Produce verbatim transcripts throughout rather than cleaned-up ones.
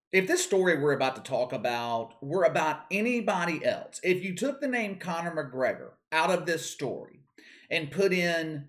If this story we're about to talk about were about anybody else, if you took the name Conor McGregor out of this story and put in,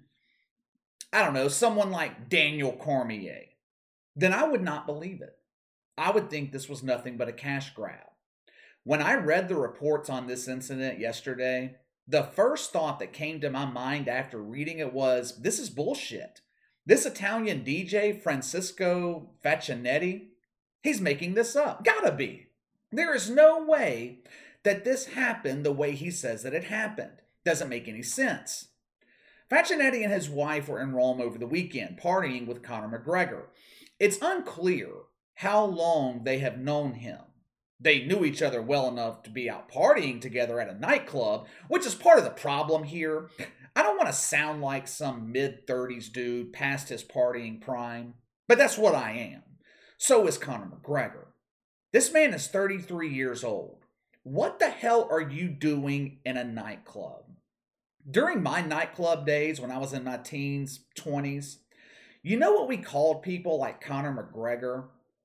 I don't know, someone like Daniel Cormier, then I would not believe it. I would think this was nothing but a cash grab. When I read the reports on this incident yesterday, the first thought that came to my mind after reading it was, this is bullshit. This Italian D J, Francisco Facchinetti, he's making this up. Gotta be. There is no way that this happened the way he says that it happened. Doesn't make any sense. Facchinetti and his wife were in Rome over the weekend, partying with Conor McGregor. It's unclear how long they have known him. They knew each other well enough to be out partying together at a nightclub, which is part of the problem here. I don't want to sound like some mid-thirties dude past his partying prime, but that's what I am. So is Conor McGregor. This man is thirty-three years old. What the hell are you doing in a nightclub? During my nightclub days when I was in my teens, twenties, you know what we called people like Conor McGregor?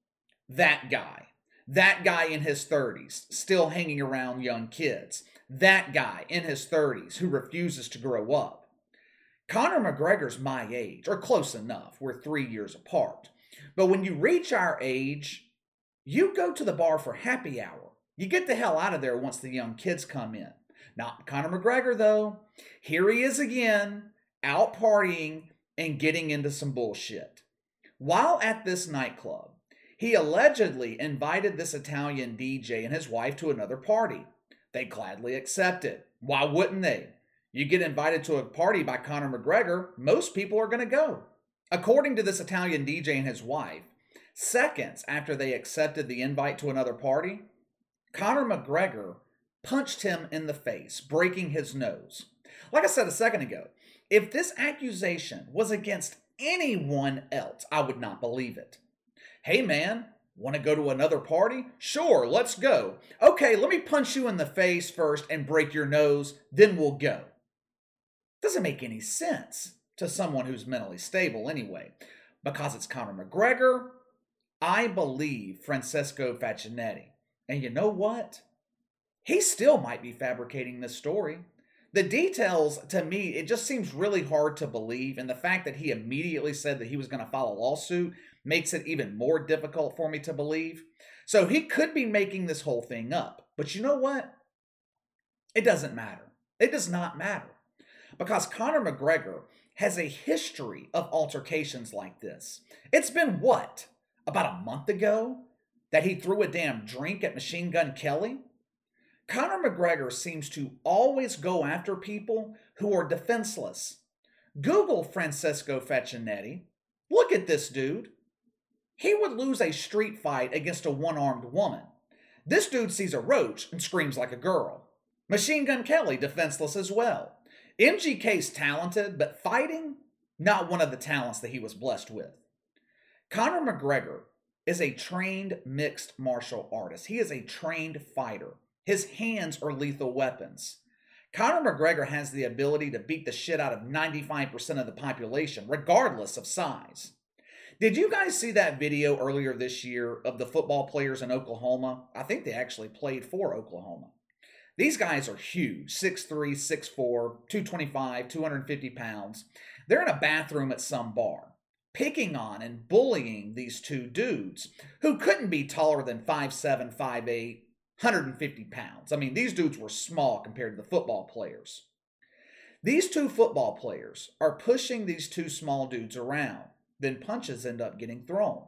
That guy. That guy in his thirties, still hanging around young kids. That guy in his thirties who refuses to grow up. Conor McGregor's my age, or close enough. We're three years apart. But when you reach our age, you go to the bar for happy hour. You get the hell out of there once the young kids come in. Not Conor McGregor, though. Here he is again, out partying and getting into some bullshit. While at this nightclub, he allegedly invited this Italian D J and his wife to another party. They gladly accepted. Why wouldn't they? You get invited to a party by Conor McGregor, most people are going to go. According to this Italian D J and his wife, seconds after they accepted the invite to another party, Conor McGregor punched him in the face, breaking his nose. Like I said a second ago, if this accusation was against anyone else, I would not believe it. Hey man, want to go to another party? Sure, let's go. Okay, let me punch you in the face first and break your nose, then we'll go. Doesn't make any sense to someone who's mentally stable anyway. Because it's Conor McGregor, I believe Francesco Facchinetti. And you know what? He still might be fabricating this story. The details, to me, it just seems really hard to believe, and the fact that he immediately said that he was going to file a lawsuit makes it even more difficult for me to believe. So he could be making this whole thing up. But you know what? It doesn't matter. It does not matter. Because Conor McGregor has a history of altercations like this. It's been what? About a month ago that he threw a damn drink at Machine Gun Kelly? Conor McGregor seems to always go after people who are defenseless. Google Francesco Facchinetti. Look at this dude. He would lose a street fight against a one-armed woman. This dude sees a roach and screams like a girl. Machine Gun Kelly, defenseless as well. M G K's talented, but fighting, not one of the talents that he was blessed with. Conor McGregor is a trained mixed martial artist. He is a trained fighter. His hands are lethal weapons. Conor McGregor has the ability to beat the shit out of ninety-five percent of the population, regardless of size. Did you guys see that video earlier this year of the football players in Oklahoma? I think they actually played for Oklahoma. These guys are huge, six three, six four, two twenty-five, two hundred fifty pounds. They're in a bathroom at some bar, picking on and bullying these two dudes who couldn't be taller than five seven, five eight, one hundred fifty pounds. I mean, these dudes were small compared to the football players. These two football players are pushing these two small dudes around. Then punches end up getting thrown.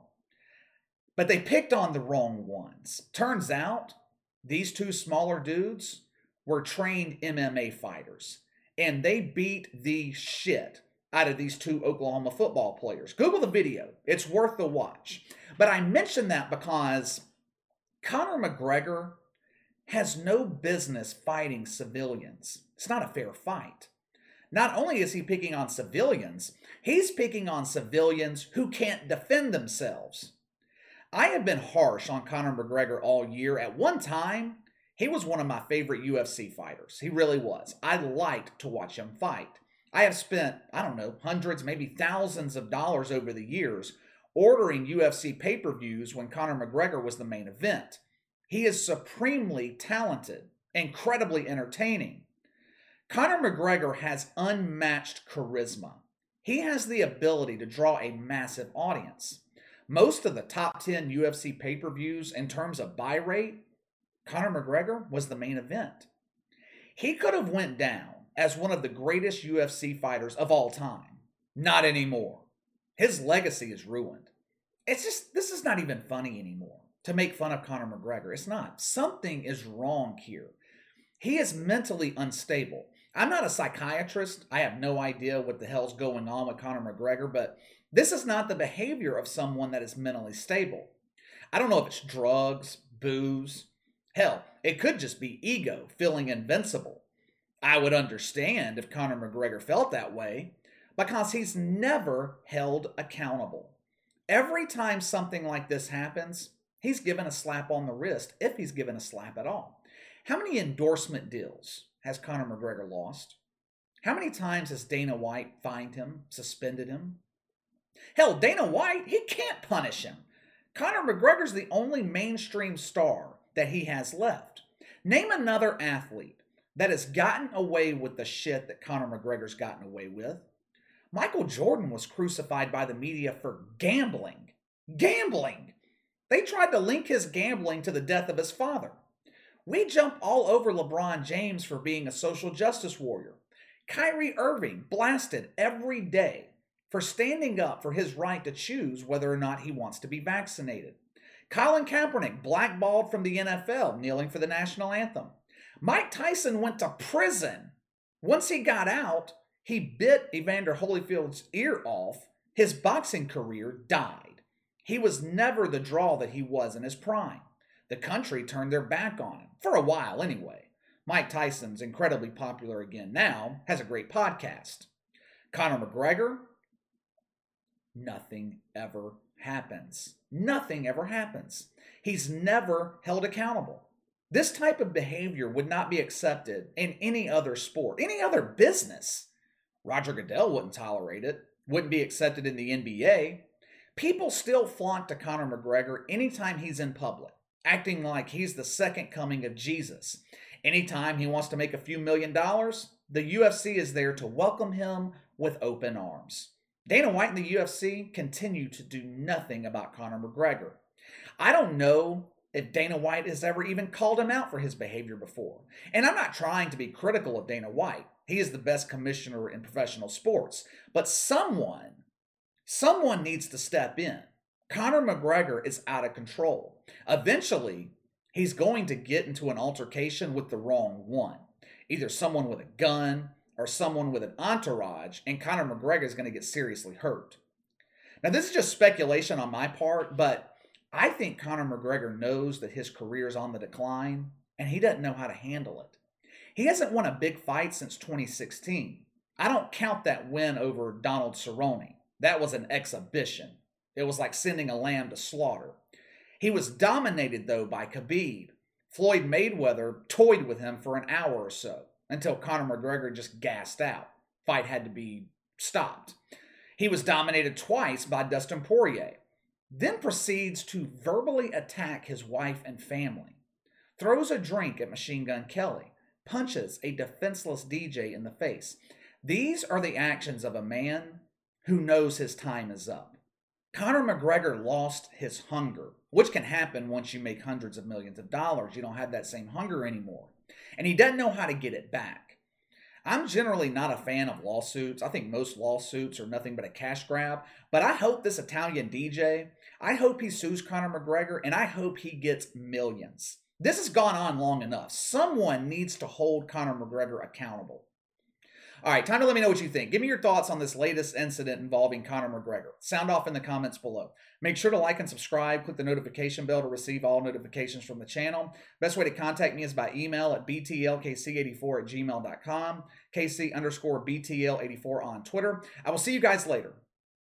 But they picked on the wrong ones. Turns out, these two smaller dudes were trained M M A fighters. And they beat the shit out of these two Oklahoma football players. Google the video. It's worth the watch. But I mention that because Conor McGregor has no business fighting civilians. It's not a fair fight. Not only is he picking on civilians, he's picking on civilians who can't defend themselves. I have been harsh on Conor McGregor all year. At one time, he was one of my favorite U F C fighters. He really was. I liked to watch him fight. I have spent, I don't know, hundreds, maybe thousands of dollars over the years ordering U F C pay-per-views when Conor McGregor was the main event. He is supremely talented, incredibly entertaining. Conor McGregor has unmatched charisma. He has the ability to draw a massive audience. Most of the top ten U F C pay-per-views in terms of buy rate, Conor McGregor was the main event. He could have went down as one of the greatest U F C fighters of all time. Not anymore. His legacy is ruined. It's just, this is not even funny anymore to make fun of Conor McGregor. It's not. Something is wrong here. He is mentally unstable. I'm not a psychiatrist. I have no idea what the hell's going on with Conor McGregor, but this is not the behavior of someone that is mentally stable. I don't know if it's drugs, booze. Hell, it could just be ego, feeling invincible. I would understand if Conor McGregor felt that way because he's never held accountable. Every time something like this happens, he's given a slap on the wrist, if he's given a slap at all. How many endorsement deals has Conor McGregor lost? How many times has Dana White fined him, suspended him? Hell, Dana White, he can't punish him. Conor McGregor's the only mainstream star that he has left. Name another athlete that has gotten away with the shit that Conor McGregor's gotten away with. Michael Jordan was crucified by the media for gambling. Gambling! They tried to link his gambling to the death of his father. We jump all over LeBron James for being a social justice warrior. Kyrie Irving blasted every day for standing up for his right to choose whether or not he wants to be vaccinated. Colin Kaepernick blackballed from the N F L, kneeling for the national anthem. Mike Tyson went to prison. Once he got out, he bit Evander Holyfield's ear off. His boxing career died. He was never the draw that he was in his prime. The country turned their back on him, for a while anyway. Mike Tyson's incredibly popular again now, has a great podcast. Conor McGregor, nothing ever happens. Nothing ever happens. He's never held accountable. This type of behavior would not be accepted in any other sport, any other business. Roger Goodell wouldn't tolerate it, wouldn't be accepted in the N B A. People still flock to Conor McGregor anytime he's in public, acting like he's the second coming of Jesus. Anytime he wants to make a few million dollars, the U F C is there to welcome him with open arms. Dana White and the U F C continue to do nothing about Conor McGregor. I don't know if Dana White has ever even called him out for his behavior before. And I'm not trying to be critical of Dana White. He is the best commissioner in professional sports. But someone, someone needs to step in. Conor McGregor is out of control. Eventually, he's going to get into an altercation with the wrong one. Either someone with a gun or someone with an entourage, and Conor McGregor is going to get seriously hurt. Now, this is just speculation on my part, but I think Conor McGregor knows that his career is on the decline, and he doesn't know how to handle it. He hasn't won a big fight since twenty sixteen. I don't count that win over Donald Cerrone. That was an exhibition. It was like sending a lamb to slaughter. He was dominated, though, by Khabib. Floyd Mayweather toyed with him for an hour or so until Conor McGregor just gassed out. Fight had to be stopped. He was dominated twice by Dustin Poirier, then proceeds to verbally attack his wife and family, throws a drink at Machine Gun Kelly, punches a defenseless D J in the face. These are the actions of a man who knows his time is up. Conor McGregor lost his hunger, which can happen once you make hundreds of millions of dollars. You don't have that same hunger anymore. And he doesn't know how to get it back. I'm generally not a fan of lawsuits. I think most lawsuits are nothing but a cash grab. But I hope this Italian D J, I hope he sues Conor McGregor, and I hope he gets millions. This has gone on long enough. Someone needs to hold Conor McGregor accountable. All right, time to let me know what you think. Give me your thoughts on this latest incident involving Conor McGregor. Sound off in the comments below. Make sure to like and subscribe. Click the notification bell to receive all notifications from the channel. Best way to contact me is by email at b t l k c eighty-four at gmail dot com, kc underscore b t l eighty-four on Twitter. I will see you guys later.